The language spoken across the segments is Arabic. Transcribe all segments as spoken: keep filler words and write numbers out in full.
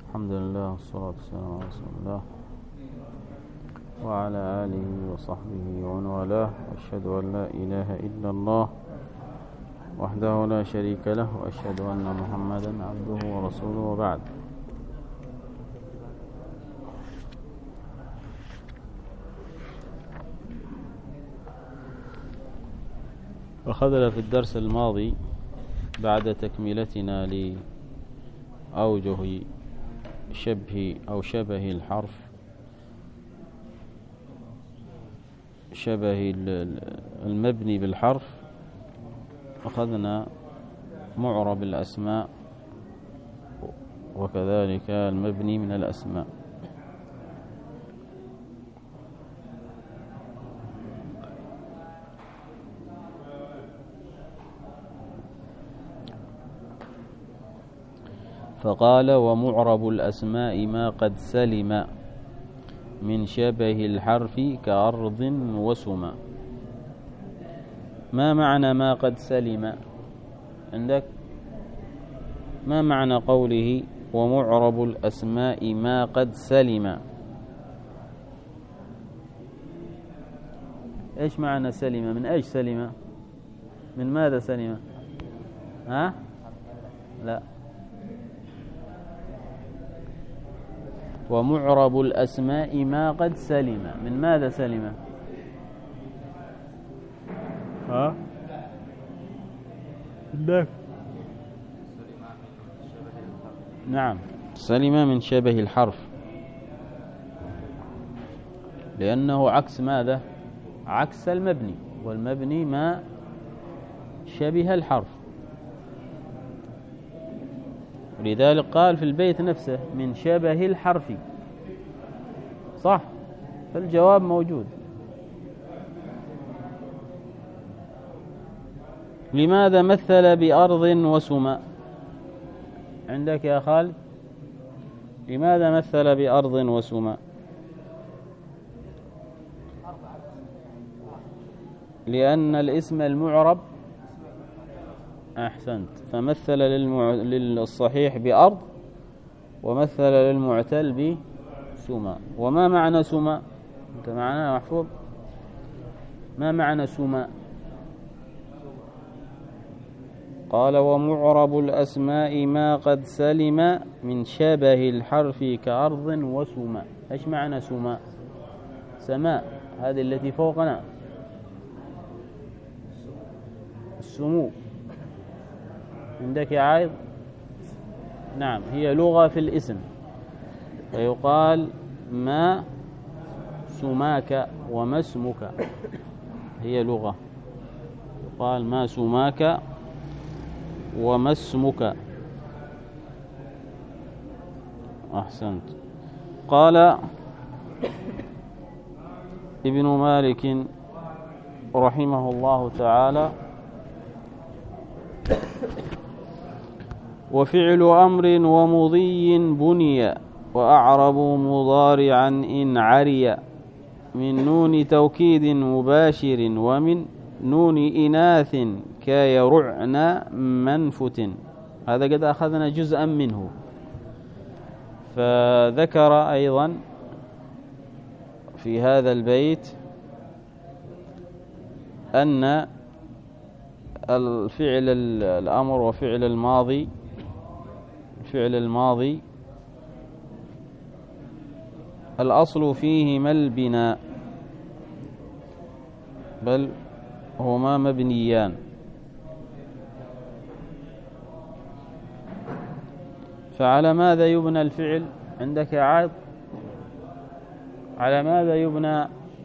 الحمد لله والصلاة والسلام على رسول الله وعلى آله وصحبه ومن والاه، وأشهد أن لا إله إلا الله وحده لا شريك له، وأشهد أن محمدا عبده ورسوله، وبعد. أخذنا في الدرس الماضي بعد تكملتنا لأوجه شبه أو شبه الحرف، شبه المبني بالحرف، أخذنا معرب الأسماء وكذلك المبني من الأسماء. فقال: ومعرب الأسماء ما قد سلم من شبه الحرف كأرض وسما. ما معنى ما قد سلم عندك؟ ما معنى قوله ومعرب الأسماء ما قد سلم؟ ايش معنى سلم؟ من ايش سلم؟ من ماذا سلم؟ ها؟ لا. ومعرب الأسماء ما قد سلم، من ماذا سلم؟ ها؟ لا. نعم، سلم من شبه الحرف، لأنه عكس ماذا؟ عكس المبني، والمبني ما شبه الحرف، ولذلك قال في البيت نفسه من شبه الحرف، صح؟ فالجواب موجود. لماذا مثل بأرض وسما؟ عندك يا خالد؟ لماذا مثل بأرض وسما؟ لأن الاسم المعرب، أحسنت، فمثل للمع... للصحيح بأرض، ومثل للمعتل بسما. وما معنى سما؟ أنت معنا محفوظ؟ ما معنى سما؟ قال: ومعرب الأسماء ما قد سلم من شبه الحرف كأرض وسما. إيش معنى سما؟ سماء، هذه التي فوقنا، السمو. عندك يا عايض؟ نعم، هي لغة في الاسم، فيقال ما سماك وما اسمك، هي لغة، يقال ما سماك وما اسمك. أحسنت. قال ابن مالك رحمه الله تعالى: وفعل أمر ومضي بني، وأعرب مضارعا إن عري، من نون توكيد مباشر، ومن نون إناث كيرعن منفت. هذا قد أخذنا جزءا منه. فذكر أيضا في هذا البيت أن الفعل الأمر وفعل الماضي، الفعل الماضي الأصل فيهما البناء، بل هما مبنيان. فعلى ماذا يبنى الفعل عندك يا عايض؟ على ماذا يبنى؟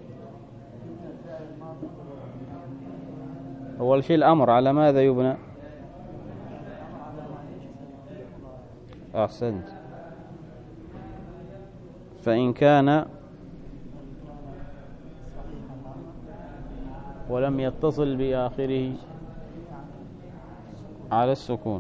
أول شيء الأمر على ماذا يبنى؟ أحسنت. فإن كان ولم يتصل بآخره على السكون.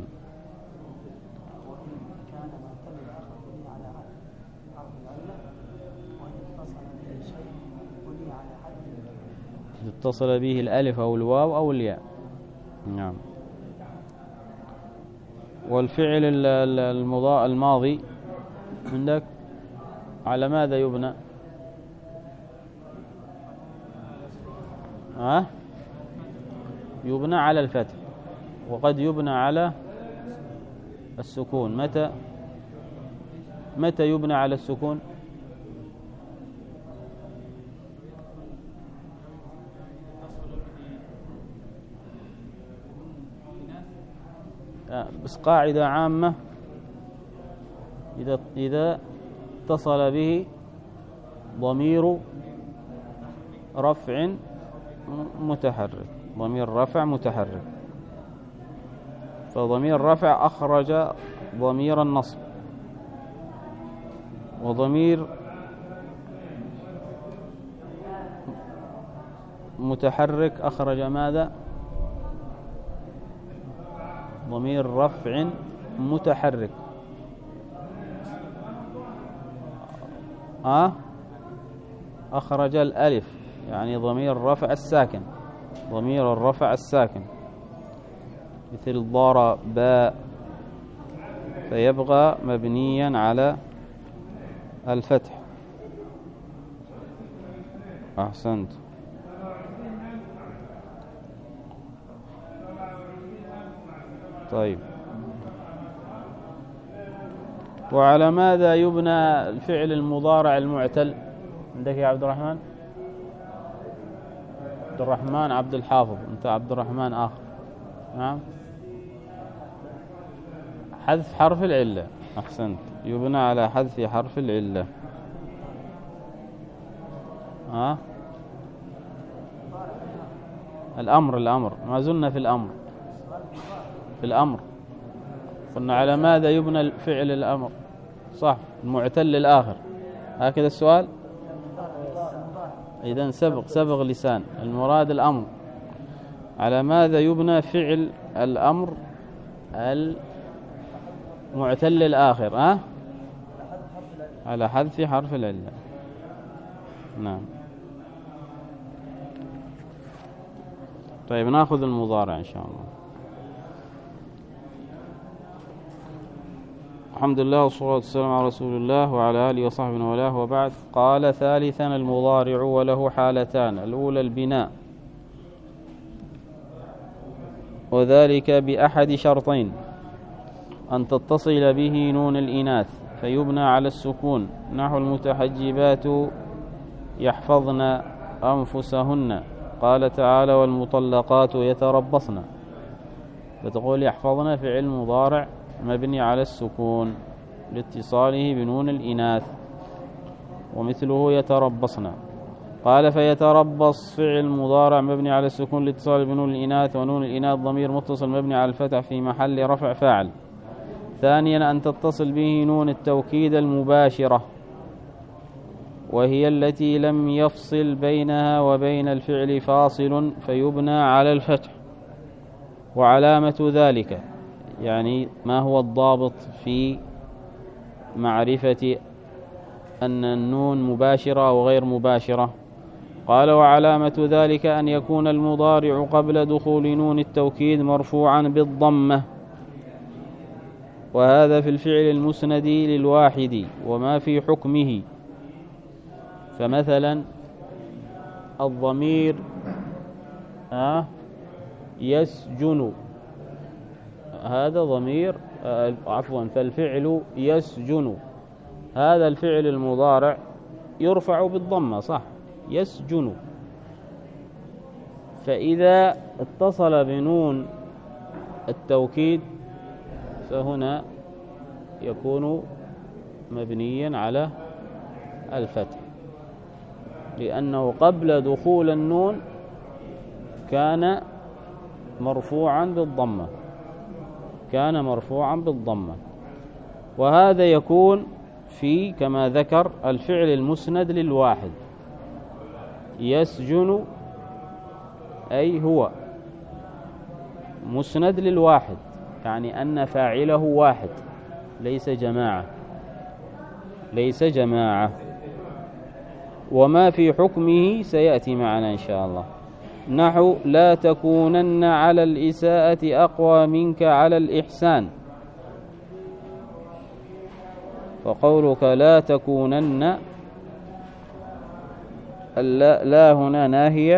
اتصل به الألف أو الواو أو الياء. نعم. والفعل الماضي عندك على ماذا يبنى؟ ها؟ يبنى على الفتح، وقد يبنى على السكون. متى متى يبنى على السكون؟ بس قاعدة عامة، إذا إذا اتصل به ضمير رفع متحرك، ضمير رفع متحرك، فضمير رفع أخرج ضمير النصب، وضمير متحرك أخرج ماذا؟ ضمير رفع متحرك. أه؟ أخرج الألف، يعني ضمير رفع الساكن، ضمير الرفع الساكن، مثل ضرب باء، فيبقى مبنيا على الفتح. أحسنت. طيب، وعلى ماذا يبنى الفعل المضارع المعتل عندك يا عبد الرحمن؟ عبد الرحمن عبد الحافظ، أنت عبد الرحمن آخر. نعم، حذف حرف العلة. أحسنت، يبنى على حذف حرف العلة. ها؟ الأمر الأمر ما زلنا في الأمر في الأمر قلنا على ماذا يبنى الفعل الأمر؟ صح، المعتل الآخر، هكذا السؤال. إذن سبق سبق لسان، المراد الأمر. على ماذا يبنى فعل الأمر المعتل الآخر؟ ها؟ على حذف حرف العلة. نعم. طيب، نأخذ المضارع إن شاء الله. الحمد لله والصلاة والسلام على رسول الله وعلى آله وصحبه وله، وبعد. قال: ثالثا المضارع وله حالتان. الأولى البناء، وذلك بأحد شرطين: أن تتصل به نون الإناث فيبنى على السكون، نحو المتحجبات يحفظن أنفسهن، قال تعالى: والمطلقات يتربصن، فتقول يحفظن فعل مضارع مبني على السكون لاتصاله بنون الإناث، ومثله يتربصن. قال: فيتربص فعل مضارع مبني على السكون لاتصاله بنون الإناث، ونون الإناث ضمير متصل مبني على الفتح في محل رفع فاعل. ثانيا، أن تتصل به نون التوكيد المباشرة، وهي التي لم يفصل بينها وبين الفعل فاصل، فيبنى على الفتح. وعلامة ذلك، يعني ما هو الضابط في معرفة أن النون مباشرة أو غير مباشرة؟ قال: وعلامة ذلك أن يكون المضارع قبل دخول نون التوكيد مرفوعا بالضمة، وهذا في الفعل المسند للواحد وما في حكمه. فمثلا الضمير آه يسجن، هذا ضمير آه عفوا فالفعل يسجن، هذا الفعل المضارع يرفع بالضمة، صح، يسجن. فإذا اتصل بنون التوكيد فهنا يكون مبنيا على الفتح، لأنه قبل دخول النون كان مرفوعا بالضمة كان مرفوعا بالضمة وهذا يكون في كما ذكر الفعل المسند للواحد. يسجن أي هو مسند للواحد، يعني أن فاعله واحد، ليس جماعة ليس جماعة وما في حكمه سيأتي معنا إن شاء الله. نحو: لا تكونن على الإساءة أقوى منك على الإحسان، فقولك لا تكونن، اللا لا هنا ناهية،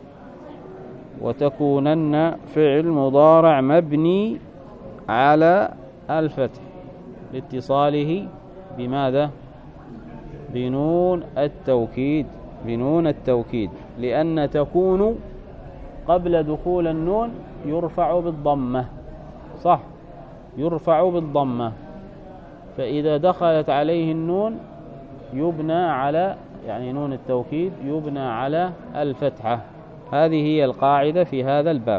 وتكونن فعل مضارع مبني على الفتح لاتصاله بماذا؟ بنون التوكيد، بنون التوكيد، لأن تكون قبل دخول النون يرفع بالضمة، صح؟ يرفع بالضمة، فإذا دخلت عليه النون يبنى على، يعني نون التوكيد يبنى على الفتحة. هذه هي القاعدة في هذا الباب.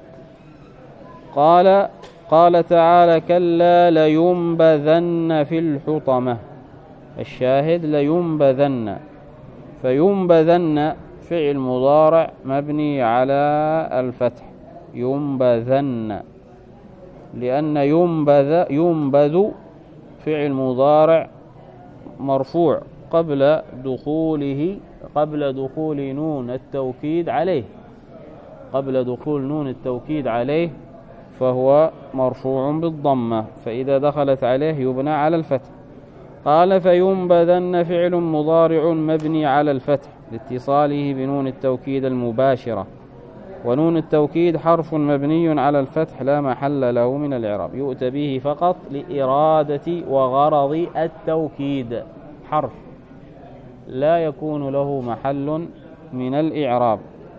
قال قال تعالى كلا لينبذن في الحطمة، الشاهد لينبذن، فينبذن فعل مضارع مبني على الفتح، ينبذن، لأن ينبذ ينبذ فعل مضارع مرفوع قبل دخوله قبل دخول نون التوكيد عليه، قبل دخول نون التوكيد عليه فهو مرفوع بالضمة، فإذا دخلت عليه يبنى على الفتح. قال فينبذن فعل مضارع مبني على الفتح لاتصاله بنون التوكيد المباشرة، ونون التوكيد حرف مبني على الفتح لا محل له من الإعراب، يؤتى به فقط لإرادة وغرض التوكيد، حرف لا يكون له محل من الإعراب.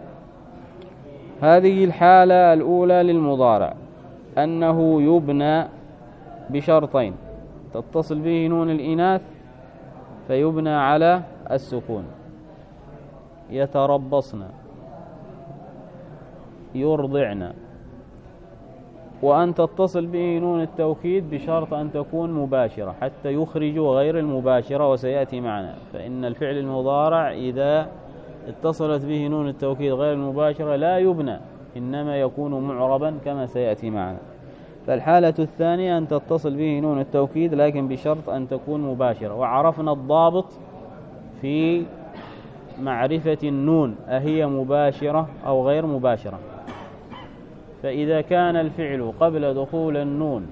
هذه الحالة الأولى للمضارع، أنه يبنى بشرطين: تتصل به نون الإناث فيبنى على السكون، يتربصن، يرضعن، وأن تتصل به نون التوكيد بشرط أن تكون مباشرة حتى يخرج غير المباشرة، وسيأتي معنا. فإن الفعل المضارع إذا اتصلت به نون التوكيد غير المباشرة لا يبنى، إنما يكون معربا كما سيأتي معنا. فالحالة الثانية أن تتصل به نون التوكيد لكن بشرط أن تكون مباشرة. وعرفنا الضابط في معرفة النون أهي مباشرة أو غير مباشرة. فإذا كان الفعل قبل دخول النون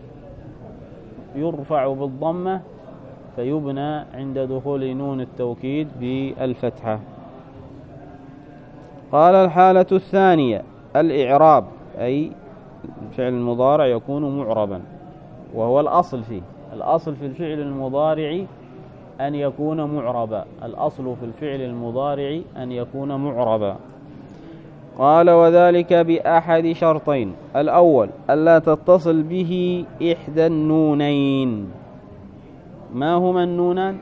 يرفع بالضمة فيبنى عند دخول نون التوكيد بالفتحة. قال الحالة الثانية الإعراب، أي الفعل المضارع يكون معربا، وهو الأصل فيه. الأصل في الفعل المضارع أن يكون معربا، الأصل في الفعل المضارع أن يكون معربا. قال وذلك بأحد شرطين: الأول ألا تتصل به إحدى النونين. ما هما النونان؟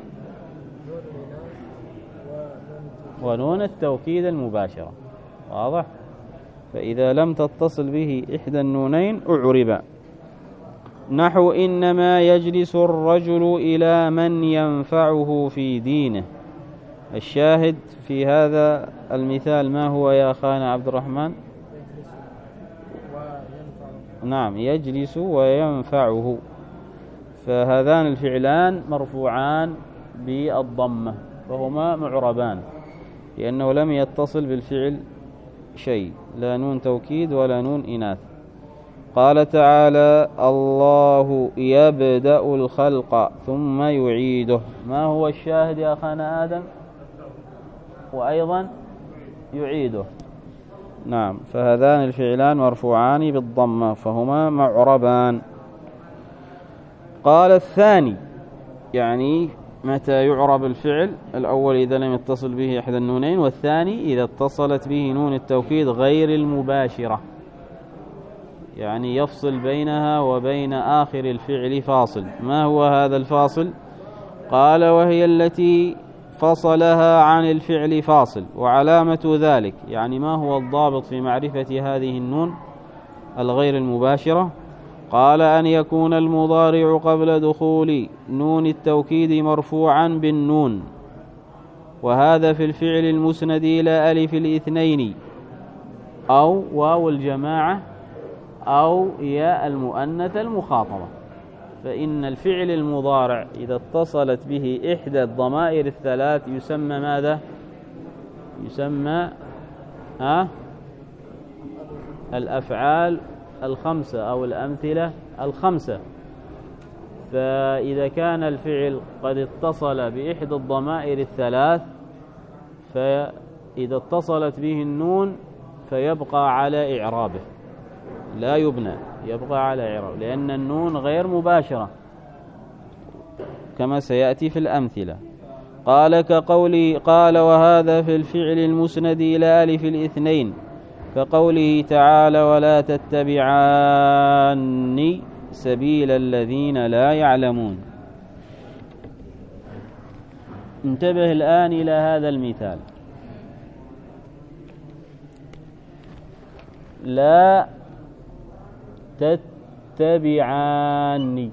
ونون التوكيد المباشرة، واضح؟ فإذا لم تتصل به إحدى النونين أعرب، نحو إنما يجلس الرجل إلى من ينفعه في دينه. الشاهد في هذا المثال ما هو يا أخانا عبد الرحمن؟ نعم، يجلس وينفعه، فهذان الفعلان مرفوعان بالضمة فهما معربان، لأنه لم يتصل بالفعل شيء، لا نون توكيد ولا نون إناث. قال تعالى: الله يبدأ الخلق ثم يعيده. ما هو الشاهد يا أخانا آدم؟ وأيضا يعيده. نعم، فهذان الفعلان مرفوعان بالضمة فهما معربان. قال الثاني، يعني متى يعرب الفعل؟ الأول إذا لم يتصل به إحدى النونين، والثاني إذا اتصلت به نون التوكيد غير المباشرة، يعني يفصل بينها وبين آخر الفعل فاصل. ما هو هذا الفاصل؟ قال وهي التي فصلها عن الفعل فاصل. وعلامة ذلك، يعني ما هو الضابط في معرفة هذه النون الغير المباشرة؟ قال أن يكون المضارع قبل دخول نون التوكيد مرفوعا بالنون، وهذا في الفعل المسند إلى ألف الاثنين أو واو الجماعة أو ياء المؤنث المخاطبة. فإن الفعل المضارع إذا اتصلت به إحدى الضمائر الثلاث يسمى ماذا؟ يسمى ها الأفعال الخمسة أو الأمثلة الخمسة. فإذا كان الفعل قد اتصل بإحدى الضمائر الثلاث، فإذا اتصلت به النون فيبقى على إعرابه لا يبنى، يبقى على إعرابه، لأن النون غير مباشرة كما سيأتي في الأمثلة. قال كقوله قال وهذا في الفعل المسند إلى ألف الاثنين كقوله تعالى ولا تتبعان سبيل الذين لا يعلمون. انتبه الآن إلى هذا المثال، لا تتبعان،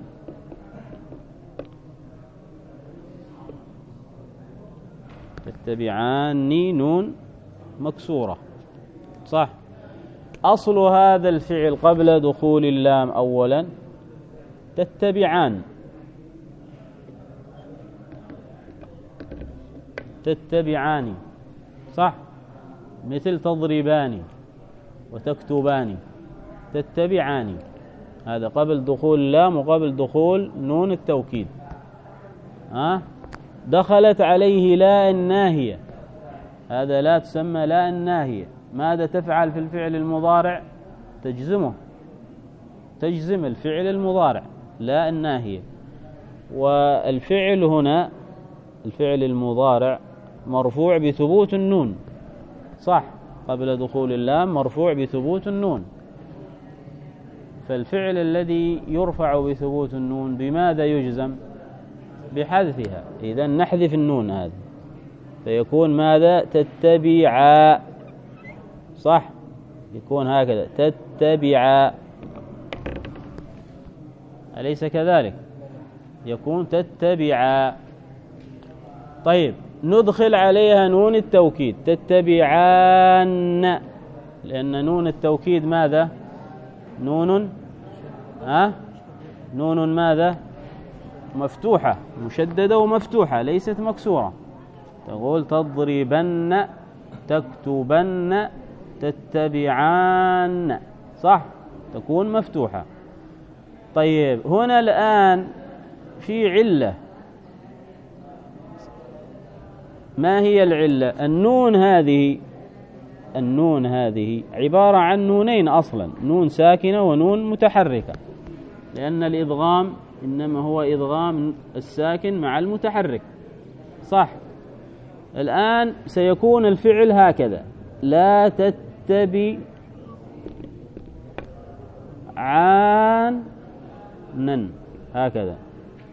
تتبعان نون مكسورة صح. أصل هذا الفعل قبل دخول اللام أولا تتبعان، تتبعان صح، مثل تضربان وتكتبان، تتبعان، هذا قبل دخول اللام وقبل دخول نون التوكيد. ها أه؟ دخلت عليه لا الناهية، هذا لا تسمى لا الناهية. ماذا تفعل في الفعل المضارع؟ تجزمه، تجزم الفعل المضارع لا الناهية. والفعل هنا الفعل المضارع مرفوع بثبوت النون صح، قبل دخول اللام مرفوع بثبوت النون. فالفعل الذي يرفع بثبوت النون بماذا يجزم؟ بحذفها. إذن نحذف النون هذه فيكون ماذا؟ تتبعا صح، يكون هكذا تتبعا، أليس كذلك؟ يكون تتبعا. طيب ندخل عليها نون التوكيد تتبعان، لأن نون التوكيد ماذا؟ نون ها أه؟ نون ماذا؟ مفتوحة، مشددة ومفتوحة ليست مكسورة. تقول تضربن، تكتبن، تتبعان صح، تكون مفتوحة. طيب هنا الآن في علة، ما هي العلة؟ النون هذه النون هذه عبارة عن نونين أصلا، نون ساكنة ونون متحركة، لأن الإدغام إنما هو إدغام الساكن مع المتحرك صح. الآن سيكون الفعل هكذا لا تتبعان هكذا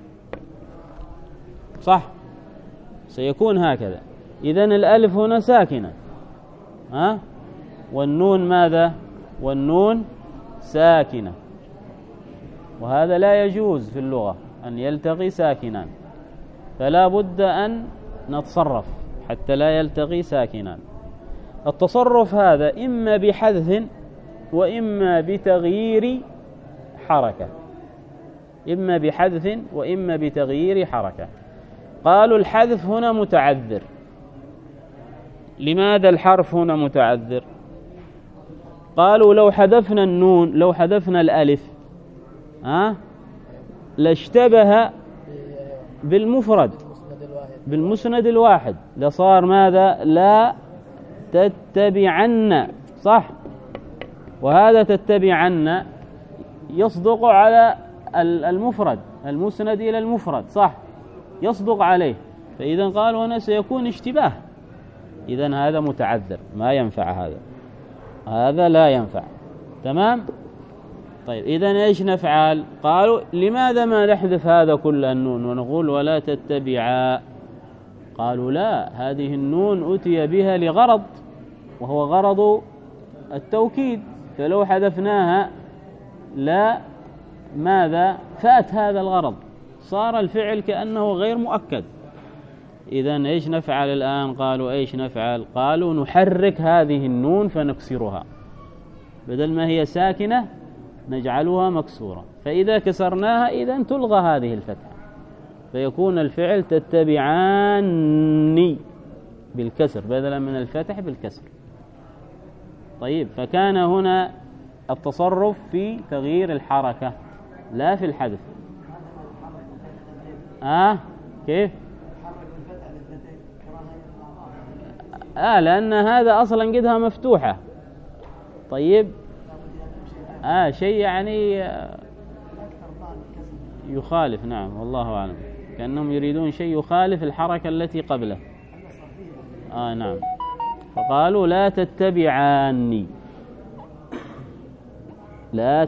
صح، سيكون هكذا. إذن الألف هنا ساكنة ها، والنون ماذا؟ والنون ساكنة، وهذا لا يجوز في اللغة أن يلتقي ساكنان، فلا بد أن نتصرف حتى لا يلتقي ساكنان. التصرف هذا إما بحذف وإما بتغيير حركة، إما بحذف وإما بتغيير حركة. قالوا الحذف هنا متعذر. لماذا الحرف هنا متعذر؟ قالوا لو حذفنا النون، لو حذفنا الألف ها لاشتبه بالمفرد بالمسند الواحد، لصار ماذا؟ لا تتبعن صح، وهذا تتبعن يصدق على المفرد المسند إلى المفرد صح، يصدق عليه. فإذا قالوا هنا سيكون اشتباه، إذن هذا متعذر ما ينفع، هذا هذا لا ينفع. تمام. طيب إذن إيش نفعل؟ قالوا لماذا ما نحذف هذا كل النون ونقول ولا تتبعا؟ قالوا لا، هذه النون أتي بها لغرض، وهو غرض التوكيد، فلو حذفناها لا ماذا؟ فات هذا الغرض، صار الفعل كأنه غير مؤكد. إذن إيش نفعل الآن؟ قالوا إيش نفعل؟ قالوا نحرك هذه النون فنكسرها، بدل ما هي ساكنة نجعلها مكسورة، فإذا كسرناها إذن تلغى هذه الفتحة، فيكون الفعل تتبعاني بالكسر بدلا من الفتح بالكسر. طيب فكان هنا التصرف في تغيير الحركة لا في الحذف. آه كيف؟ آه لأن هذا أصلا قدها مفتوحة. طيب آه شيء يعني يخالف. نعم والله أعلم، كأنهم يريدون شيء يخالف الحركة التي قبله. آه نعم. فقالوا لا تتبعاني، لا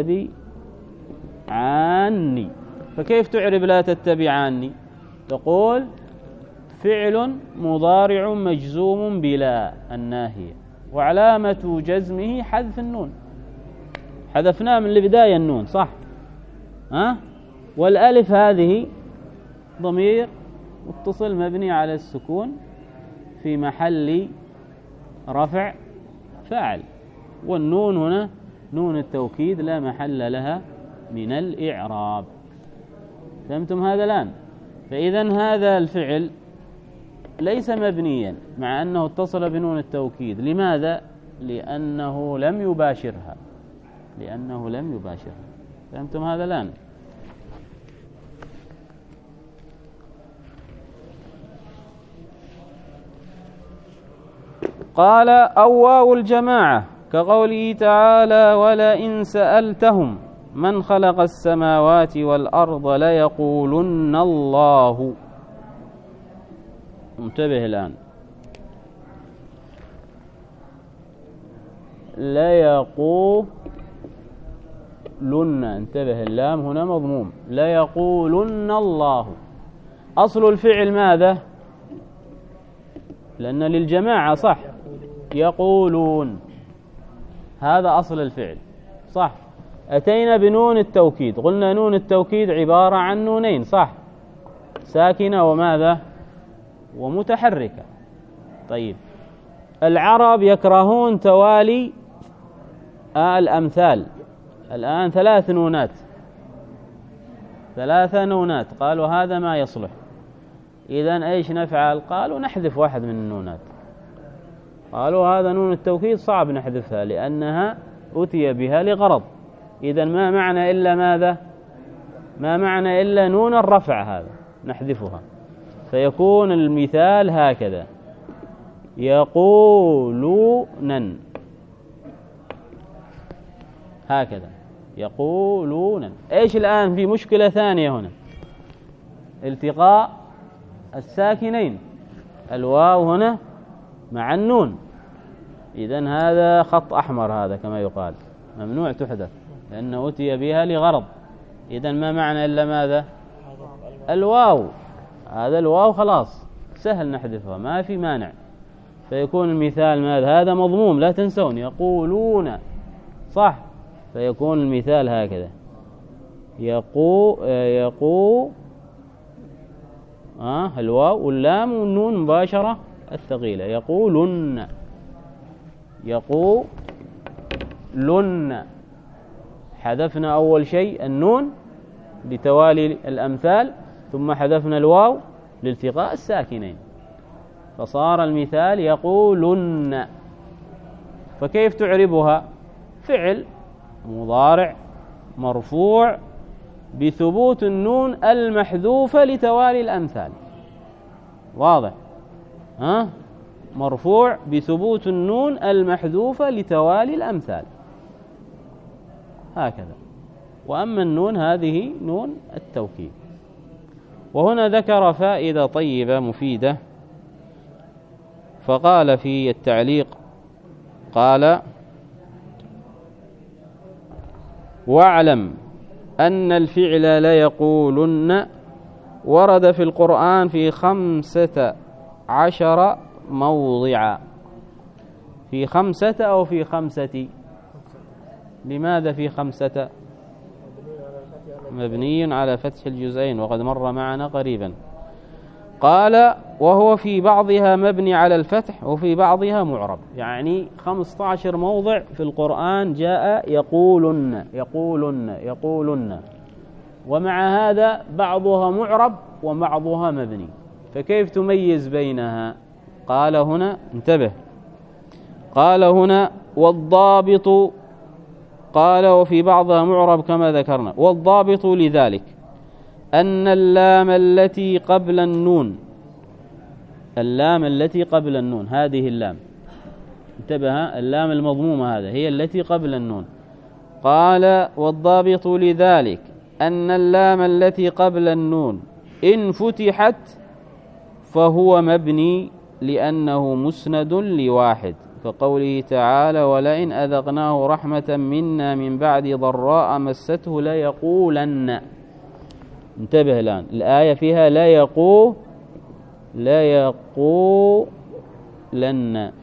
تتبعاني. فكيف تعرب لا تتبعاني؟ تقول فعل مضارع مجزوم بلا الناهية، وعلامة جزمه حذف النون، حذفناه من البداية النون صح؟ ها؟ والألف هذه ضمير متصل مبني على السكون في محل رفع فاعل، والنون هنا نون التوكيد لا محل لها من الإعراب. فهمتم هذا الآن؟ فإذن هذا الفعل ليس مبنيا مع أنه اتصل بنون التوكيد. لماذا؟ لأنه لم يباشرها، لأنه لم يباشرها. فهمتم هذا الآن؟ قال أو واو الجماعة كقوله تعالى ولئن سألتهم من خلق السماوات والأرض ليقولن الله. انتبه الآن، ليقولن، انتبه اللام هنا مضموم، ليقولن الله. أصل الفعل ماذا؟ لأن للجماعة صح، يقولون، هذا أصل الفعل صح. أتينا بنون التوكيد، قلنا نون التوكيد عبارة عن نونين صح، ساكنة وماذا؟ ومتحركة. طيب العرب يكرهون توالي آه الأمثال. الآن ثلاث نونات، ثلاثة نونات، قالوا هذا ما يصلح. إذن إيش نفعل؟ قالوا نحذف واحد من النونات. قالوا هذا نون التوكيد صعب نحذفها لأنها أتي بها لغرض. إذن ما معنى إلا ماذا؟ ما معنى إلا نون الرفع، هذا نحذفها. فيكون المثال هكذا يقولون، هكذا يقولون. إيش الآن في مشكلة ثانية هنا؟ التقاء الساكنين، الواو هنا مع النون. إذن هذا خط أحمر، هذا كما يقال ممنوع تحدث لأنه أتي بها لغرض. إذن ما معنى إلا ماذا؟ الواو، هذا الواو خلاص سهل نحذفها ما في مانع. فيكون المثال ماذا؟ هذا مضموم لا تنسون، يقولون صح. فيكون المثال هكذا يقو يقو آه الواو واللام والنون مباشرة الثقيلة، يقولن، يقولن. حذفنا أول شيء النون لتوالي الأمثال، ثم حذفنا الواو لالتقاء الساكنين، فصار المثال يقولن. فكيف تعربها؟ فعل مضارع مرفوع بثبوت النون المحذوفة لتوالي الأمثال. واضح؟ ها؟ مرفوع بثبوت النون المحذوفة لتوالي الأمثال هكذا. وأما النون هذه نون التوكيد. وهنا ذكر فائدة طيبة مفيدة، فقال في التعليق قال واعلم أن الفعل ليقولن ورد في القرآن في خمسة عشر موضعا. في خمسة أو في خمسة؟ لماذا في خمسة؟ مبني على فتح الجزئين وقد مر معنا قريبا. قال وهو في بعضها مبني على الفتح وفي بعضها معرب، يعني خمسة عشر موضع في القرآن جاء يقولن يقولن يقولن، ومع هذا بعضها معرب وبعضها مبني. فكيف تميز بينها؟ قال هنا، انتبه، قال هنا والضابط، قال وفي بعضها معرب كما ذكرنا، والضابط لذلك أن اللام التي قبل النون، اللام التي قبل النون هذه اللام، انتبه، اللام المضمومة هذا هي التي قبل النون. قال والضابط لذلك أن اللام التي قبل النون إن فتحت فهو مبني لأنه مسند لواحد، كقوله تعالى ولئن أذقناه رحمة منا من بعد ضراء مسته ليقولن. انتبه الآن، الآية فيها لا يقول لا يقولن،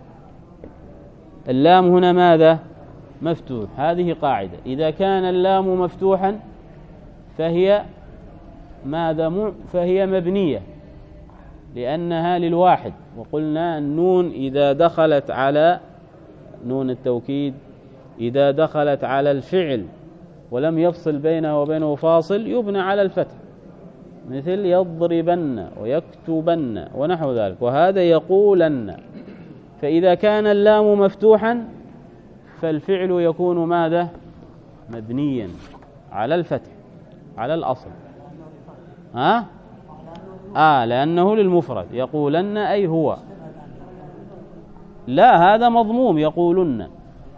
اللام هنا ماذا؟ مفتوح. هذه قاعدة، إذا كان اللام مفتوحا فهي ماذا؟ فهي مبنية لأنها للواحد. وقلنا النون إذا دخلت على نون التوكيد، إذا دخلت على الفعل ولم يفصل بينه وبينه فاصل يبنى على الفتح، مثل يضربن ويكتبن ونحو ذلك، وهذا يقولن. فإذا كان اللام مفتوحا فالفعل يكون ماذا؟ مبنيا على الفتح، على الأصل. ها؟ آه لأنه للمفرد، يقولن أي هو. لا، هذا مضموم يقولن.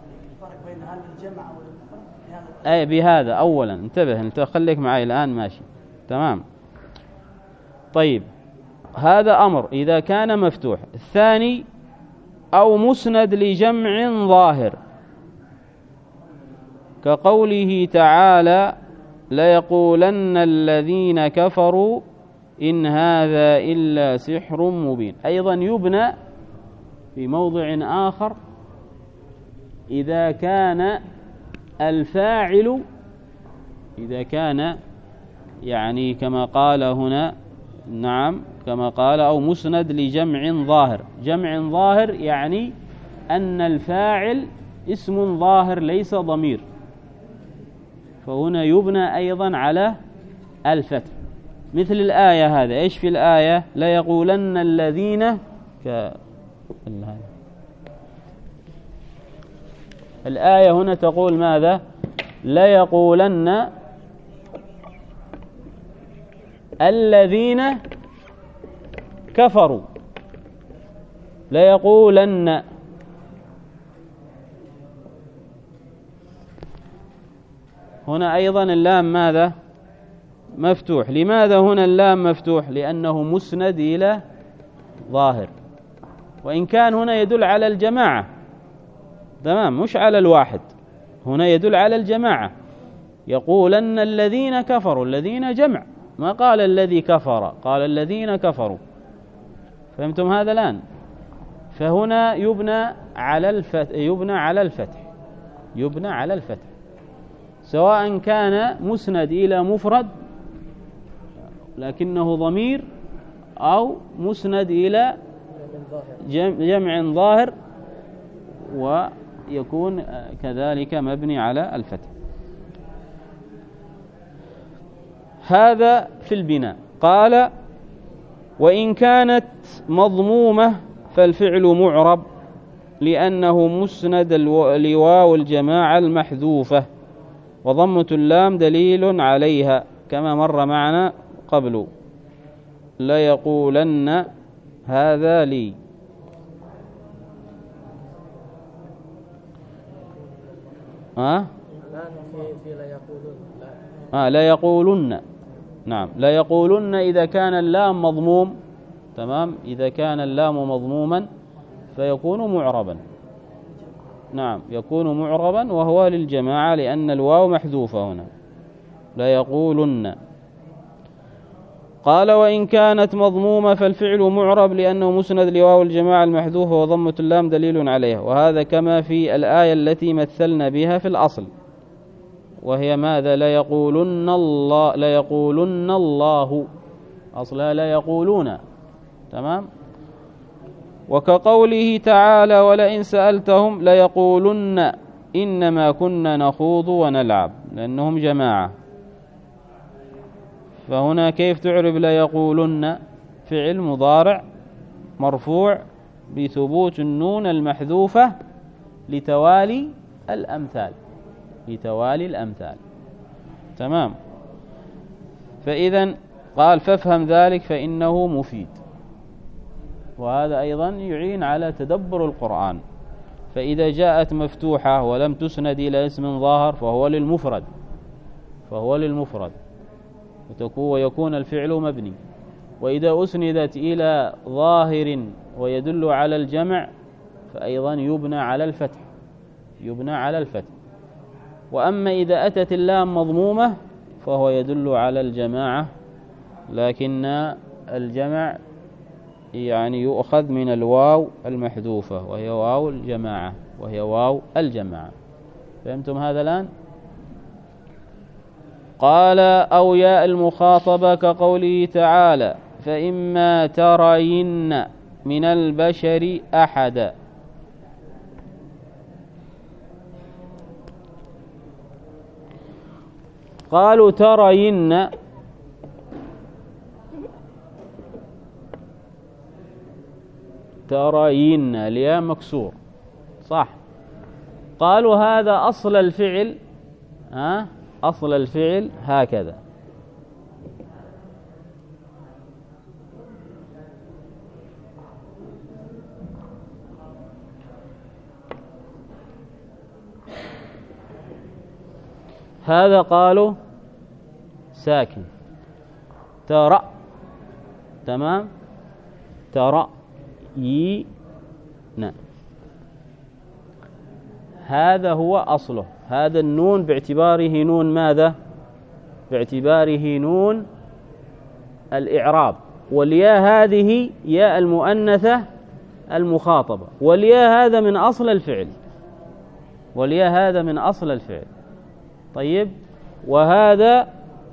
أي بهذا أولا، انتبه انت، خليك معي الآن ماشي تمام. طيب، هذا أمر إذا كان مفتوح. الثاني أو مسند لجمع ظاهر، كقوله تعالى ليقولن الذين كفروا إن هذا إلا سحر مبين. أيضا يبنى في موضع آخر إذا كان الفاعل، إذا كان يعني كما قال هنا، نعم كما قال أو مسند لجمع ظاهر. جمع ظاهر يعني أن الفاعل اسم ظاهر ليس ضمير، فهنا يبنى أيضا على الفتح، مثل الآية هذا. إيش في الآية؟ لا يقولن الذين ك... الآية هنا تقول ماذا؟ لا يقولن الذين كفروا، لا يقولن. هنا أيضا اللام ماذا؟ مفتوح. لماذا هنا اللام مفتوح؟ لأنه مسند إلى ظاهر، وإن كان هنا يدل على الجماعة، تمام، مش على الواحد، هنا يدل على الجماعة. يقولن الذين كفروا، الذين جمع، ما قال الذي كفر، قال الذين كفروا. فهمتم هذا الآن؟ فهنا يبنى على الفتح، يبنى على الفتح، يبنى على الفتح، سواء كان مسند إلى مفرد لكنه ضمير، أو مسند إلى جمع ظاهر ويكون كذلك مبني على الفتح. هذا في البناء. قال وإن كانت مضمومة فالفعل معرب لأنه مسند لواو الجماعة المحذوفة، وضمة اللام دليل عليها كما مر معنا قبل. لا يقولن هذا لي. ها؟ آه لا يقولن، نعم لا يقولن إذا كان اللام مضموم، تمام، إذا كان اللام مضموما فيكون معربا، نعم يكون معربا وهو للجماعة لأن الواو محذوفة هنا. لا يقولن. قال وإن كانت مضمومة فالفعل معرب لأنه مسند لواو الجماعة المحذوفة وضمة اللام دليل عليها، وهذا كما في الآية التي مثلنا بها في الأصل، وهي ماذا؟ لا يقولن الله، لا يقولن الله، أصلها لا يقولون، تمام. وكقوله تعالى ولئن سألتهم ليقولن إنما كنا نخوض ونلعب، لأنهم جماعة. فهنا كيف تعرب لا يقولن؟ فعل مضارع مرفوع بثبوت النون المحذوفة لتوالي الأمثال، لتوالي الأمثال، تمام. فإذا قال فافهم ذلك فإنه مفيد، وهذا أيضا يعين على تدبر القرآن. فإذا جاءت مفتوحة ولم تسند إلى اسم ظاهر فهو للمفرد فهو للمفرد ويكون الفعل مبني. وإذا أسندت إلى ظاهر ويدل على الجمع فأيضا يبنى على الفتح يبنى على الفتح. وأما إذا أتت اللام مضمومة فهو يدل على الجماعة، لكن الجمع يعني يؤخذ من الواو المحذوفة وهي واو الجماعة وهي واو الجماعة. فهمتم هذا الآن؟ قال أو ياء المخاطبة كقوله تعالى فإما ترين من البشر أحدا. قالوا ترين ترين الياء مكسور صح. قالوا هذا أصل الفعل ها أصل الفعل هكذا، هذا قالوا ساكن ترى تمام ترى ي نا، هذا هو أصله. هذا النون باعتباره نون ماذا؟ باعتباره نون الإعراب، والياء هذه ياء المؤنثة المخاطبة، والياء هذا من أصل الفعل والياء هذا من أصل الفعل. طيب وهذا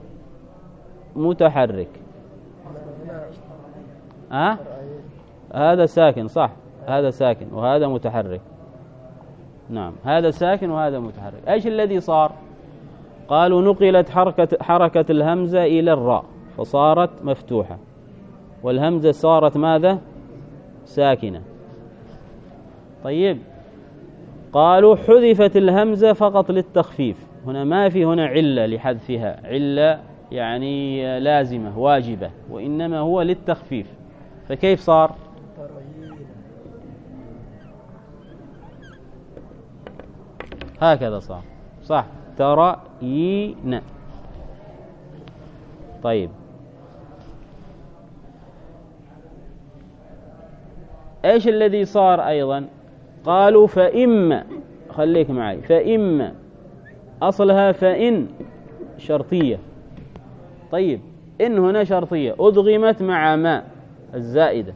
متحرك أه؟ هذا ساكن صح، هذا ساكن وهذا متحرك. نعم هذا ساكن وهذا متحرك. ايش الذي صار؟ قالوا نقلت حركة حركة الهمزة إلى الراء فصارت مفتوحة، والهمزة صارت ماذا؟ ساكنة. طيب قالوا حذفت الهمزة فقط للتخفيف، هنا ما في هنا علة لحذفها، علة يعني لازمة واجبة، وإنما هو للتخفيف. فكيف صار؟ هكذا صار صح ترين. طيب ايش الذي صار ايضا؟ قالوا فإما، خليك معي، فإما اصلها فإن شرطية. طيب إن هنا شرطية أدغمت مع ما الزائدة،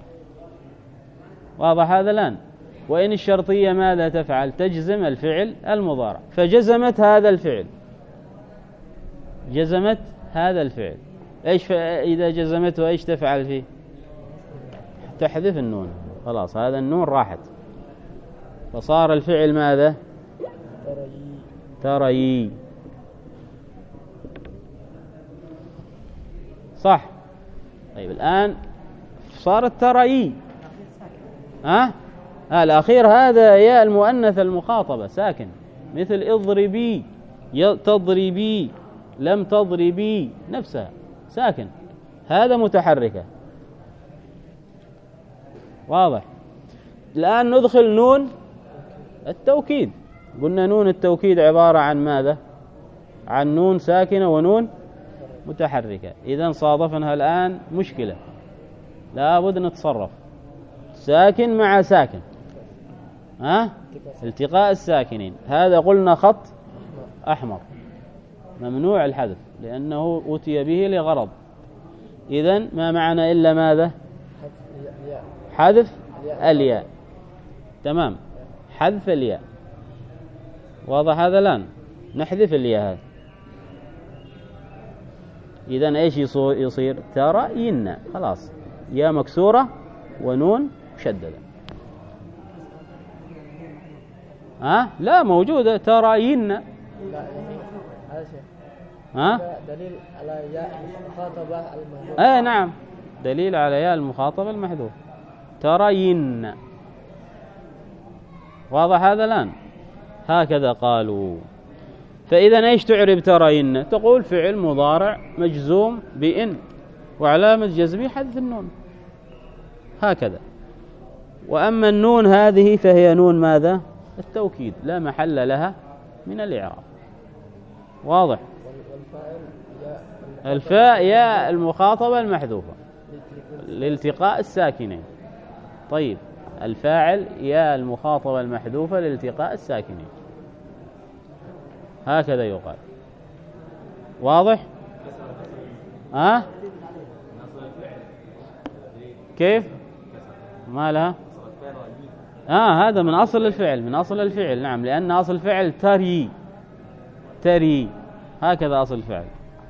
واضح هذا الآن؟ وإن الشرطية ماذا تفعل؟ تجزم الفعل المضارع، فجزمت هذا الفعل جزمت هذا الفعل. إيش إذا جزمته إيش تفعل فيه؟ تحذف النون، خلاص هذا النون راحت، فصار الفعل ماذا؟ تري. صح. طيب الآن صارت تري ها آه الأخير هذا ياء المؤنث المخاطبة ساكن، مثل اضربي تضربي لم تضربي نفسها ساكن، هذا متحركة. واضح؟ الآن ندخل نون التوكيد. قلنا نون التوكيد عبارة عن ماذا؟ عن نون ساكنة ونون متحركة. إذن صادفنها الآن مشكلة، لا بد نتصرف. ساكن مع ساكن ها؟ التقاء الساكنين، هذا قلنا خط أحمر ممنوع الحذف لأنه أتي به لغرض. إذن ما معنى إلا ماذا؟ حذف الياء. تمام، حذف الياء. واضح هذا الآن؟ نحذف الياء هذا. إذن إيش يصير؟ ترين، خلاص ياء مكسورة ونون مشددة. ها؟ لا موجودة ترين. لا هذا شيء. ها؟ دليل على ياء المخاطبة المحذوفة. ايه نعم، دليل على ياء المخاطبة المحذوف. ترين. واضح هذا الآن؟ هكذا قالوا. فإذا إيش تعرب ترين؟ تقول فعل مضارع مجزوم بإن وعلامة جزمه حذف النون، هكذا. وأما النون هذه فهي نون ماذا؟ التوكيد، لا محل لها من الإعراب. واضح؟ الفاء يا المخاطبة المحذوفة لالتقاء الساكنين. طيب، الفاعل يا المخاطبة المحذوفة لالتقاء الساكنين، هكذا يقال. واضح؟ ها؟ كيف؟ ما لها؟ آه هذا من أصل الفعل، من أصل الفعل، نعم، لأن أصل الفعل تري، تري، هكذا أصل الفعل.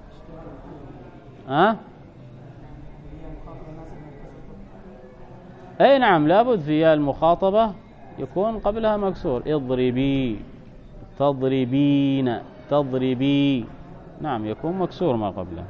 ها؟ أي نعم، لابد في المخاطبة يكون قبلها مكسور. اضربي، تضربين، تضربي، نعم، يكون مكسور ما قبله.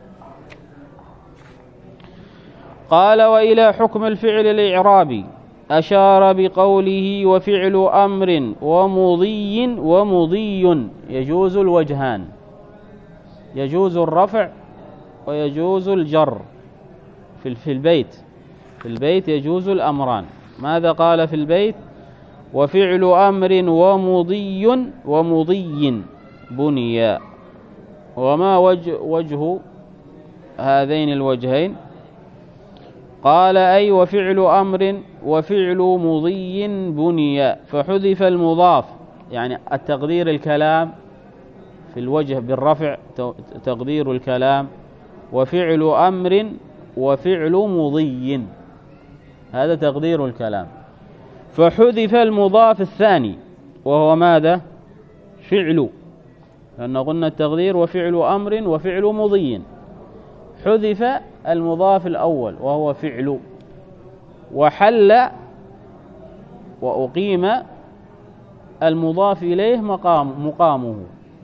قال: وإلى حكم الفعل الإعرابي أشار بقوله: وفعل أمر ومضي ومضي يجوز الوجهان، يجوز الرفع ويجوز الجر. في البيت في البيت يجوز الأمران. ماذا قال في البيت؟ وفعل أمر ومضي ومضي بنيا. وما وجه, وجه هذين الوجهين؟ قال: أي وفعل أمر وفعل مضي بنيا، فحذف المضاف، يعني التقدير الكلام في الوجه بالرفع تقدير الكلام وفعل أمر وفعل مضي، هذا تقدير الكلام. فحذف المضاف الثاني وهو ماذا؟ فعل، لأن قلنا التقدير وفعل أمر وفعل مضي، حذف المضاف الأول وهو فعل، وحل وأقيم المضاف إليه مقام مقامه،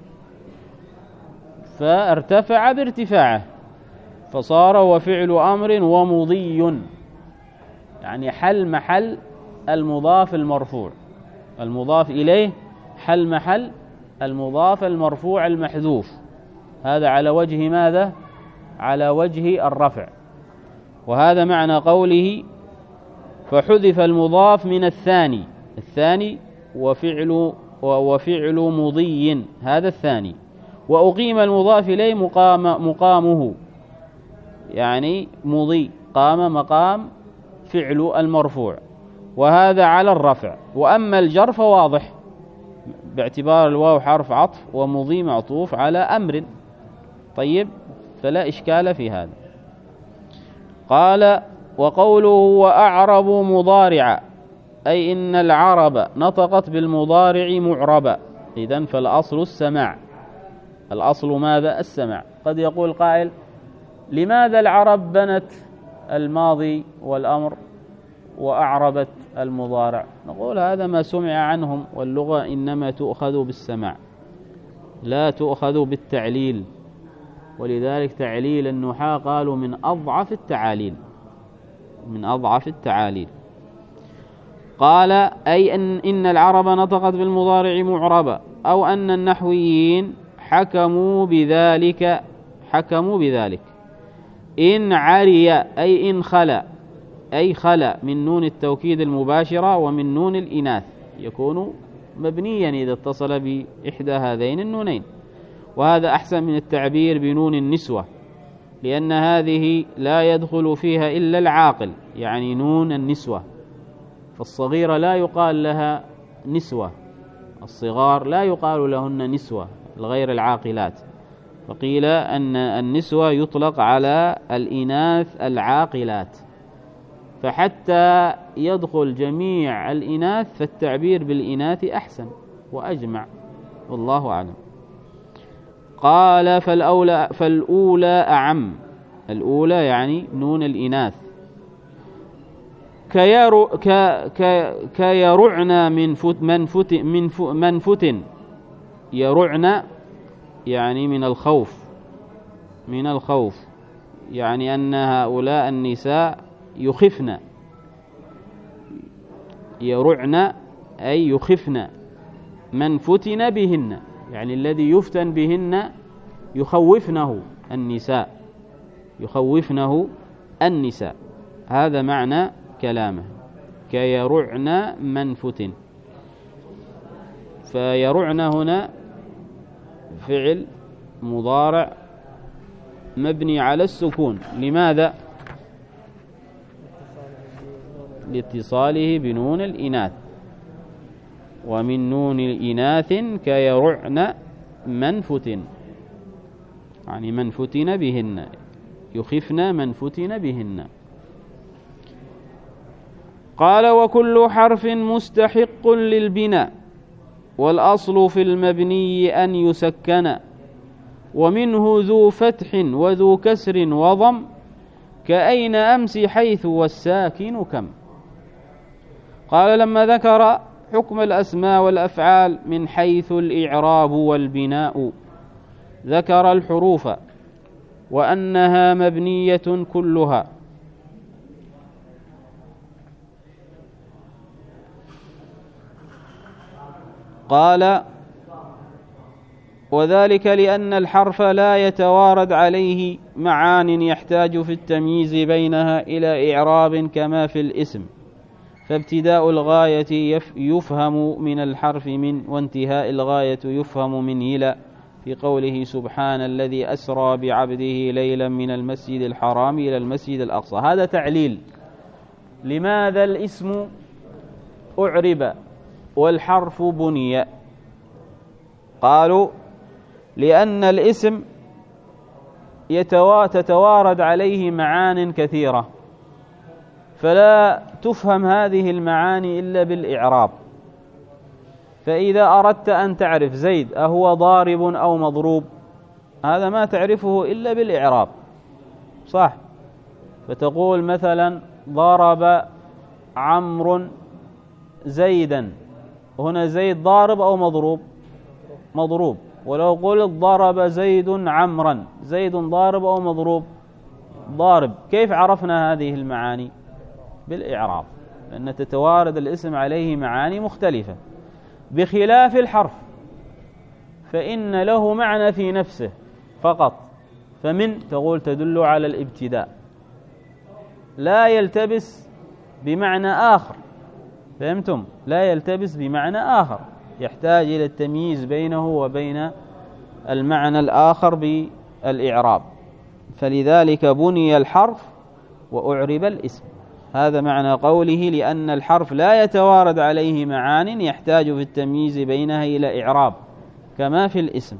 فارتفع بارتفاعه، فصار وفعل أمر ومضي، يعني حل محل المضاف المرفوع، المضاف إليه حل محل المضاف المرفوع المحذوف، هذا على وجه ماذا؟ على وجه الرفع. وهذا معنى قوله: فحذف المضاف من الثاني، الثاني وفعل وفعل مضي، هذا الثاني، وأقيم المضاف إليه مقام مقامه، يعني مضي قام مقام فعل المرفوع، وهذا على الرفع. وأما الجر فواضح باعتبار الواو حرف عطف ومضي معطوف على أمر، طيب، فلا إشكال في هذا. قال: وقوله وأعرب مضارع، أي إن العرب نطقت بالمضارع معربا، إذن فالأصل السماع، الأصل ماذا؟ السماع. قد يقول قائل: لماذا العرب بنت الماضي والأمر وأعربت المضارع؟ نقول هذا ما سمع عنهم، واللغة إنما تؤخذ بالسماع لا تؤخذ بالتعليل، ولذلك تعليل النحاة قالوا من أضعف التعاليل، من أضعف التعاليل. قال: أي أن إن العرب نطقت بالمضارع معربا، أو أن النحويين حكموا بذلك، حكموا بذلك. إن عري أي إن خلا، أي خلا من نون التوكيد المباشرة ومن نون الإناث، يكون مبنيا إذا اتصل بإحدى هذين النونين، وهذا أحسن من التعبير بنون النسوة، لأن هذه لا يدخل فيها إلا العاقل، يعني نون النسوة، فالصغيرة لا يقال لها نسوة، الصغار لا يقال لهن نسوة الغير العاقلات، فقيل أن النسوة يطلق على الإناث العاقلات، فحتى يدخل جميع الإناث فالتعبير بالإناث أحسن وأجمع، والله أعلم. قال: فالأولى, فالأولى أعم، الأولى يعني نون الإناث. كيرو ك ك كيرعنا من فت من فت من ف من فتن، يرعنا يعني من الخوف، من الخوف، يعني أن هؤلاء النساء يخفن، يرعن أي يخفن، من فتن بهن، يعني الذي يفتن بهن يخوفنه النساء، يخوفنه النساء، هذا معنى كلامه. كيرعن من فتن، فيرعن هنا فعل مضارع مبني على السكون. لماذا؟ لاتصاله بنون الإناث، ومن نون الإناث كيرعن من فتن، يعني من فتن بهن، يخفن من فتن بهن. قال: وكل حرف مستحق للبناء، والأصل في المبني أن يسكن، ومنه ذو فتح وذو كسر وضم، كأين أمس حيث والساكن كم. قال: لما ذكر حكم الأسماء والأفعال من حيث الإعراب والبناء، ذكر الحروف وأنها مبنية كلها، قال: وذلك لأن الحرف لا يتوارد عليه معان يحتاج في التمييز بينها إلى إعراب كما في الاسم، فابتداء الغاية يفهم من الحرف من، وانتهاء الغاية يفهم من إلى، في قوله سبحان الذي أسرى بعبده ليلا من المسجد الحرام إلى المسجد الأقصى. هذا تعليل لماذا الاسم أعرب والحرف بني. قالوا: لأن الاسم تتوارد عليه معان كثيرة، فلا تفهم هذه المعاني إلا بالإعراب. فإذا أردت أن تعرف زيد أهو ضارب أو مضروب، هذا ما تعرفه إلا بالإعراب، صح؟ فتقول مثلا: ضرب عمرو زيدا، هنا زيد ضارب أو مضروب؟ مضروب. ولو قلت ضرب زيد عمرا، زيد ضارب أو مضروب؟ ضارب. كيف عرفنا هذه المعاني؟ بالإعراب، لأن تتوارد الاسم عليه معاني مختلفة، بخلاف الحرف فإن له معنى في نفسه فقط. فمن تقول تدل على الابتداء، لا يلتبس بمعنى آخر، فهمتم؟ لا يلتبس بمعنى آخر، يحتاج إلى التمييز بينه وبين المعنى الآخر بالإعراب. فلذلك بني الحرف وأعرب الاسم. هذا معنى قوله: لأن الحرف لا يتوارد عليه معان يحتاج في التمييز بينها إلى إعراب كما في الاسم.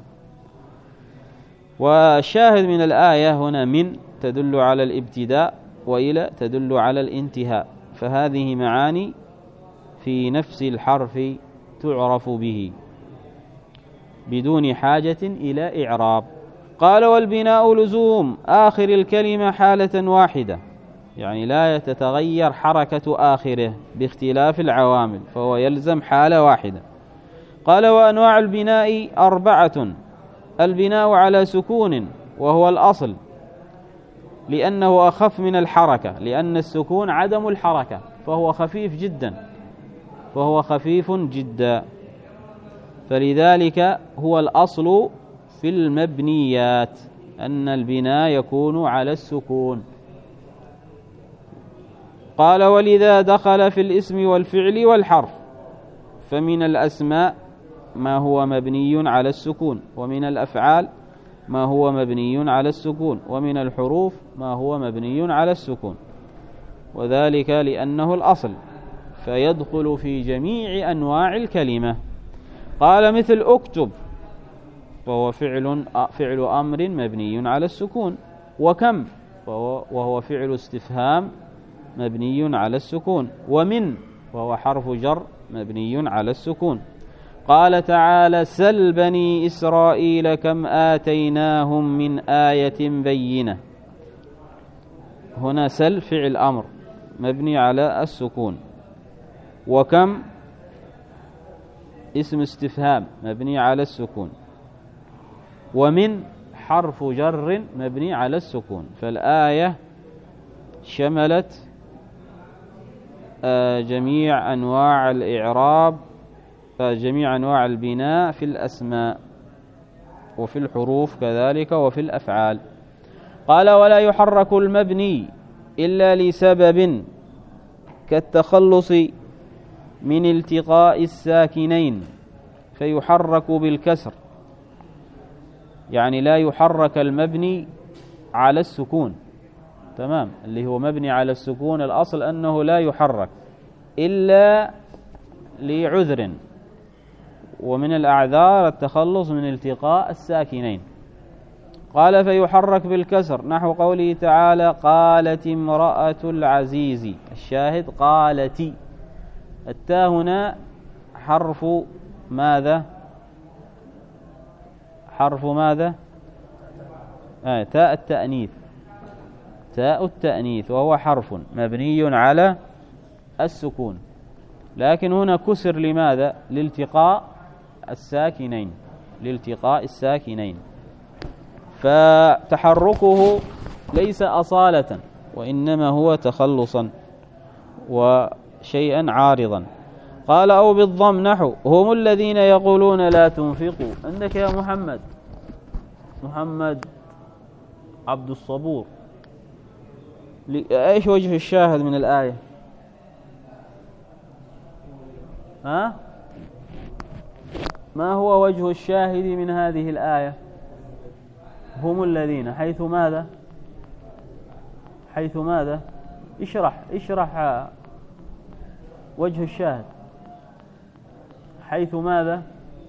والشاهد من الآية هنا من تدل على الابتداء، وإلى تدل على الانتهاء، فهذه معاني في نفس الحرف تعرف به بدون حاجة إلى إعراب. قال: والبناء لزوم آخر الكلمة حالة واحدة، يعني لا تتغير حركة آخره باختلاف العوامل، فهو يلزم حالة واحدة. قال: وأنواع البناء أربعة: البناء على سكون وهو الأصل، لأنه أخف من الحركة، لأن السكون عدم الحركة، فهو خفيف جدا، فهو خفيف جدا، فلذلك هو الأصل في المبنيات أن البناء يكون على السكون. قال: ولذا دخل في الاسم والفعل والحرف، فمن الأسماء ما هو مبني على السكون، ومن الأفعال ما هو مبني على السكون، ومن الحروف ما هو مبني على السكون، وذلك لأنه الأصل، فيدخل في جميع أنواع الكلمة. قال: مثل اكتب، فهو فعل فعل أمر مبني على السكون، وكم، وهو فعل استفهام مبني على السكون، ومن، وهو حرف جر مبني على السكون. قال تعالى: سل بني إسرائيل كم آتيناهم من آية بينة. هنا سل فعل أمر مبني على السكون، وكم اسم استفهام مبني على السكون، ومن حرف جر مبني على السكون. فالآية شملت جميع أنواع الإعراب، جميع أنواع البناء في الأسماء، وفي الحروف كذلك وفي الأفعال. قال ولا يحرك المبني إلا لسبب كالتخلص من التقاء الساكنين فيحرك بالكسر، يعني لا يحرك المبني على السكون، تمام، اللي هو مبني على السكون الأصل أنه لا يحرك إلا لعذر، ومن الأعذار التخلص من التقاء الساكنين. قال فيحرك بالكسر نحو قوله تعالى قالت امرأة العزيز، الشاهد قالت، التاء هنا حرف ماذا؟ حرف ماذا؟ آه تاء التأنيث، تاء التأنيث، وهو حرف مبني على السكون، لكن هنا كسر لماذا؟ لالتقاء الساكنين، لالتقاء الساكنين، فتحركه ليس أصالة وإنما هو تخلصا وشيئا عارضا. قال أو بالضم نحو هم الذين يقولون لا تنفقوا. عندك يا محمد محمد عبد الصبور، ايش وجه الشاهد من الآية؟ ها؟ ما هو وجه الشاهد من هذه الآية؟ هم الذين حيث ماذا؟ حيث ماذا؟ اشرح اشرح وجه الشاهد حيث ماذا؟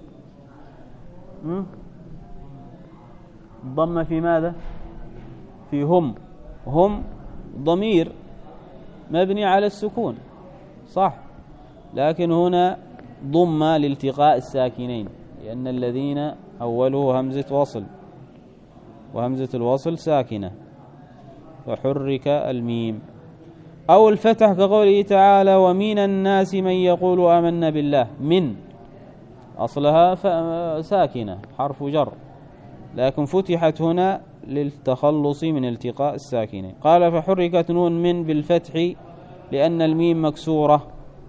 ضم في ماذا؟ في هم. هم ضمير مبني على السكون صح، لكن هنا ضم لالتقاء الساكنين، لأن الذين أوله همزة وصل، وهمزة الوصل ساكنة وحرك الميم. أو الفتح كقوله تعالى ومن الناس من يقول آمنا بالله، من أصلها ساكنة حرف جر، لكن فتحت هنا للتخلص من التقاء الساكنين. قال فحركت نون من بالفتح لأن الميم مكسورة،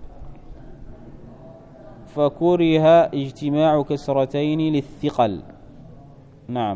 فكره اجتماع كسرتين للثقل. نعم.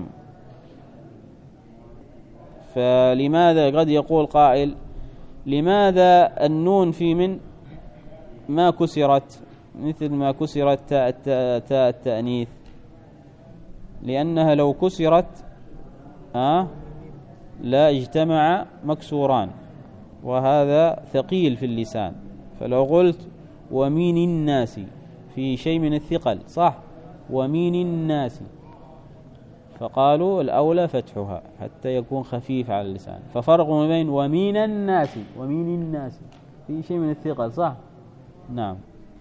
فلماذا قد يقول قائل لماذا النون في من ما كسرت مثل ما كسرت تاء تاء التأنيث؟ لأنها لو كسرت آه لا اجتمع مكسوران، وهذا ثقيل في اللسان. فلو قلت ومن الناس في شيء من الثقل صح، ومن الناس، فقالوا الأولى فتحها حتى يكون خفيف على اللسان. ففرق ما بين ومن الناس ومن الناس في شيء من الثقل صح. نعم.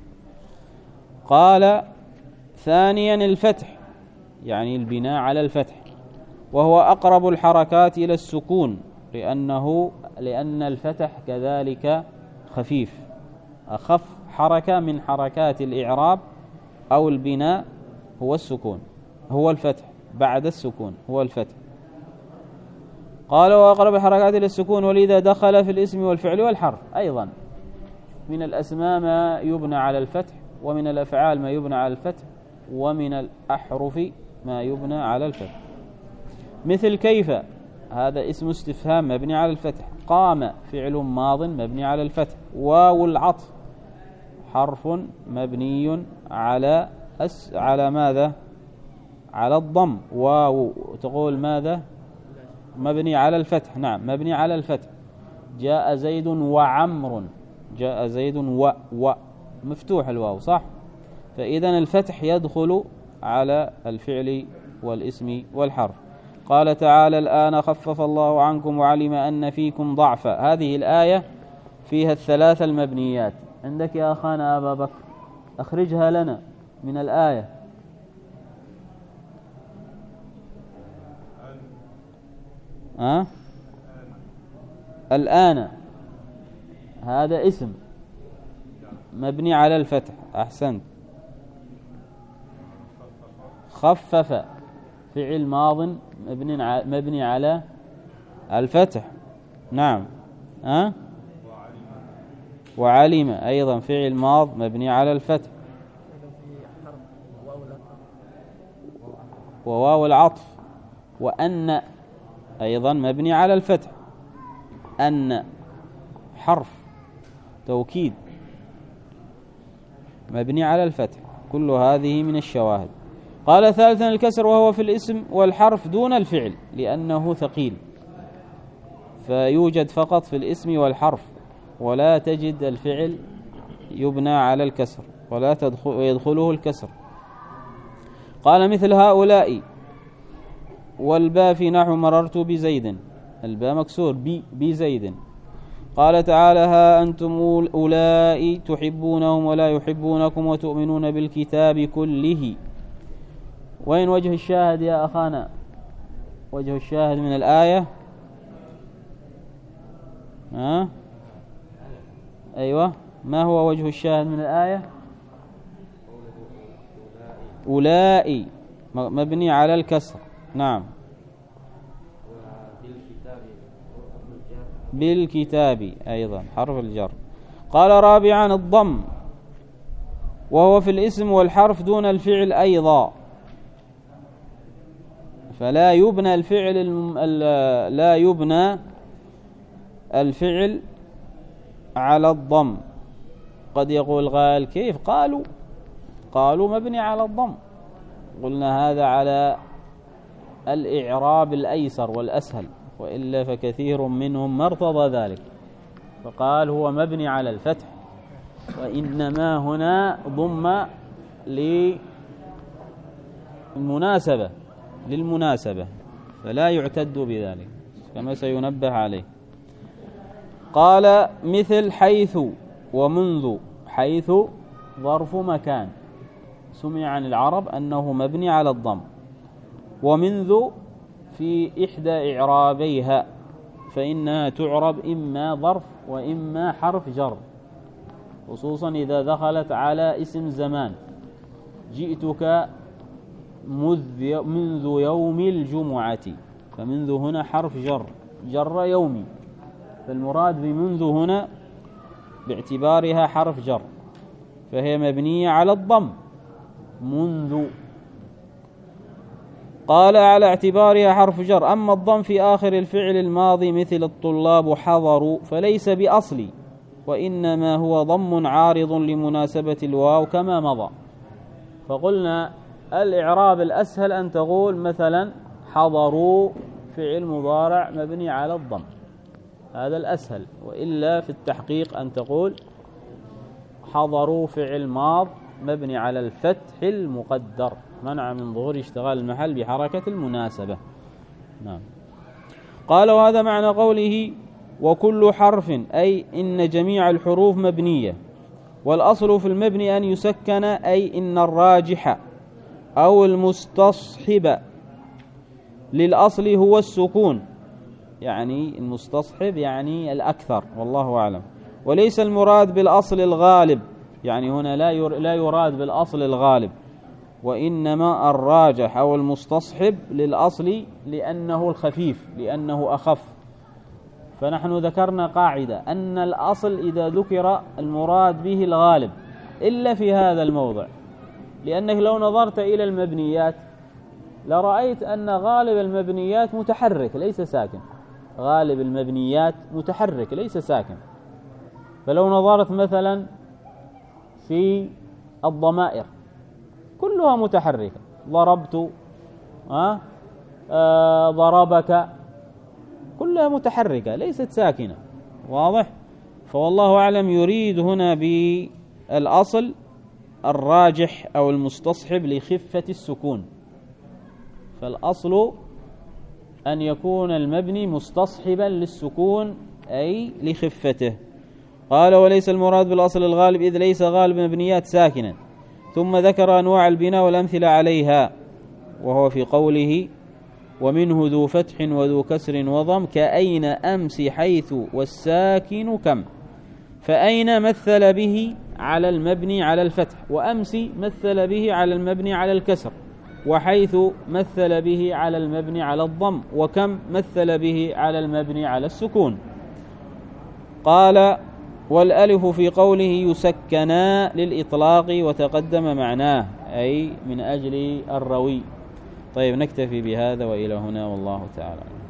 قال ثانيا الفتح، يعني البناء على الفتح، وهو أقرب الحركات إلى السكون، لأنه لأن الفتح كذلك خفيف، أخف حركة من حركات الإعراب أو البناء هو السكون، هو الفتح بعد السكون هو الفتح. قال وأقرب الحركات إلى السكون، ولذا دخل في الاسم والفعل والحرف. أيضا من الأسماء ما يبنى على الفتح، ومن الأفعال ما يبنى على الفتح، ومن الأحرف ما يبنى على الفتح. مثل كيف، هذا اسم استفهام مبني على الفتح. قام فعل ماض مبني على الفتح. واو العطف حرف مبني على أس على ماذا؟ على الضم. واو تقول ماذا؟ مبني على الفتح. نعم مبني على الفتح. جاء زيد وعمر، جاء زيد و و مفتوح الواو صح. فإذن الفتح يدخل على الفعل والاسم والحرف. قال تعالى الآن خفف الله عنكم وعلم أن فيكم ضعفا. هذه الآية فيها الثلاث المبنيات. عندك يا أخانا أبا بكر أخرجها لنا من الآية. أه؟ الآن هذا اسم مبني على الفتح. أحسنت. خفف فعل ماض مبني مبني على الفتح. نعم. أه؟ وعلم أيضا فعل ماض مبني على الفتح. وواو العطف، وأن أيضا مبني على الفتح، أن حرف توكيد مبني على الفتح، كل هذه من الشواهد. قال ثالثا الكسر وهو في الاسم والحرف دون الفعل لأنه ثقيل، فيوجد فقط في الاسم والحرف، ولا تجد الفعل يبنى على الكسر ولا تدخل يدخله الكسر. قال مثل هؤلاء، والباء في نحو مررت بزيد، الباء مكسور بي بزيد. قال تعالى ها أنتم أولئك تحبونهم ولا يحبونكم وتؤمنون بالكتاب كله. وين وجه الشاهد يا أخانا؟ وجه الشاهد من الآية ها؟ أيوة، ما هو وجه الشاهد من الآية؟ أولئك مبني على الكسر، نعم، بالكتاب أيضا حرف الجر. قال رابعا الضم وهو في الاسم والحرف دون الفعل أيضا، فلا يبنى الفعل الم... لا يبنى الفعل على الضم. قد يقول قال كيف؟ قالوا قالوا مبني على الضم، قلنا هذا على الإعراب الأيسر والأسهل، وإلا فكثير منهم ما ارتضى ذلك، فقال هو مبني على الفتح، وإنما هنا ضم للمناسبة للمناسبة فلا يعتد بذلك كما سينبه عليه. قال مثل حيث ومنذ. حيث ظرف مكان سمع عن العرب أنه مبني على الضم، ومنذ في إحدى إعرابيها فإنها تعرب إما ظرف وإما حرف جر، خصوصا إذا دخلت على اسم زمان. جئتك منذ يوم الجمعة، فمنذ هنا حرف جر جر يومي، فالمراد بمنذ هنا باعتبارها حرف جر فهي مبنية على الضم منذ. قال على اعتبارها حرف جر. أما الضم في آخر الفعل الماضي مثل الطلاب حضروا فليس بأصلي، وإنما هو ضم عارض لمناسبة الواو كما مضى. فقلنا الإعراب الأسهل أن تقول مثلا حضروا فعل مضارع مبني على الضم، هذا الأسهل، وإلا في التحقيق أن تقول حضروا فعل ماض مبني على الفتح المقدر منع من ظهور اشتغال المحل بحركة المناسبة. نعم. قال وهذا معنى قوله وكل حرف، أي إن جميع الحروف مبنية، والأصل في المبني أن يسكن، أي إن الراجح أو المستصحب للأصل هو السكون، يعني المستصحب يعني الأكثر، والله أعلم. وليس المراد بالأصل الغالب، يعني هنا لا يراد بالأصل الغالب، وإنما الراجح أو المستصحب للأصل لأنه الخفيف، لأنه أخف. فنحن ذكرنا قاعدة أن الأصل إذا ذكر المراد به الغالب إلا في هذا الموضع، لأنك لو نظرت إلى المبنيات لرأيت أن غالب المبنيات متحرك ليس ساكن، غالب المبنيات متحرك ليس ساكن. فلو نظرت مثلا في الضمائر كلها متحركة، ضربت آه آه ضربك، كلها متحركة ليست ساكنة، واضح؟ فوالله أعلم يريد هنا بالأصل الراجح أو المستصحب لخفة السكون، فالأصل أن يكون المبني مستصحبا للسكون أي لخفته. قال وليس المراد بالأصل الغالب إذ ليس غالب مبنيات ساكنا، ثم ذكر أنواع البناء والأمثلة عليها، وهو في قوله ومنه ذو فتح وذو كسر وضم كأين أمس حيث والساكن كم. فأين مثل به على المبني على الفتح، وأمس مثل به على المبني على الكسر، وحيث مثل به على المبني على الضم، وكم مثل به على المبني على السكون. قال والألف في قوله يسكنا للإطلاق وتقدم معناه، أي من أجل الروي. طيب نكتفي بهذا وإلى هنا والله تعالى.